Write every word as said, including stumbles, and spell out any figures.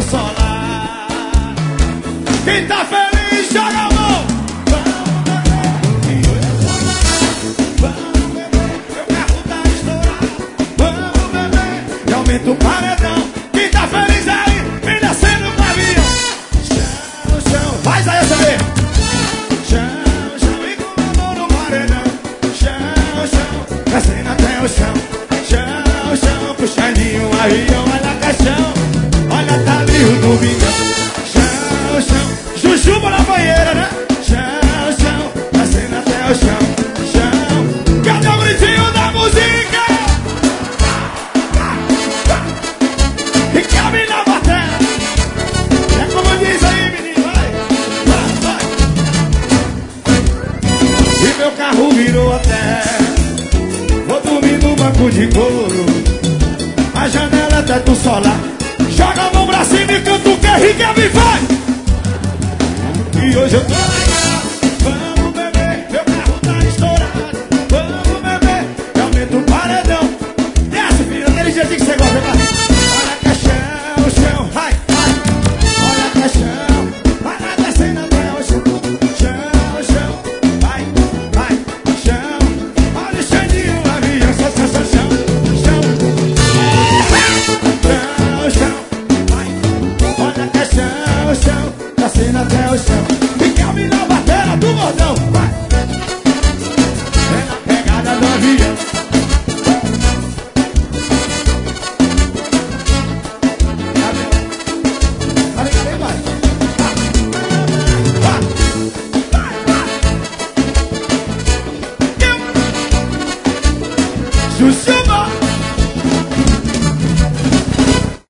solar. Quem tá feliz, joga a mão. Vamos beber, meu carro tá estourado. Vamos beber, e aumenta o paredão. Quem tá feliz aí, vem descendo pra mim. Chão, chão, faz aí essa aí. Chão, chão, e com a mão no paredão. Chão, chão, descendo até o chão. Chão, chão, puxadinho o avião. Olha a caixão, olha tá ali o domingão. Chão, chão, jujuba na banheira, né? Chão, chão, descendo até o chão. Chão, cadê o gritinho da música? E cabe na bateria. É como diz aí, menino, vai, vai, vai. E meu carro virou até. Vou dormir no banco de couro. A janela é teto solar. Joga a mão pra cima e canta o que é rico e vai. E hoje eu tô legal. Vamos beber, meu carro tá estourado. Vamos beber, e aumenta o paredão. Desce, filho, aquele jeitinho que você gosta, vai. Olha que é chão, chão, vai, vai. Olha que é chão, vai lá descendo até o chão. Chão, chão, vai, vai, chão. Olha o xandinho, o avião, chão, chão, chão, chão. Chão, chão, vai. Olha que é chão, chão, descendo até o chão. Fica-me na bateria do gordão, vai. É na pegada do avião. Vai, vai, vai. Vai, vai, vai. Xuxa!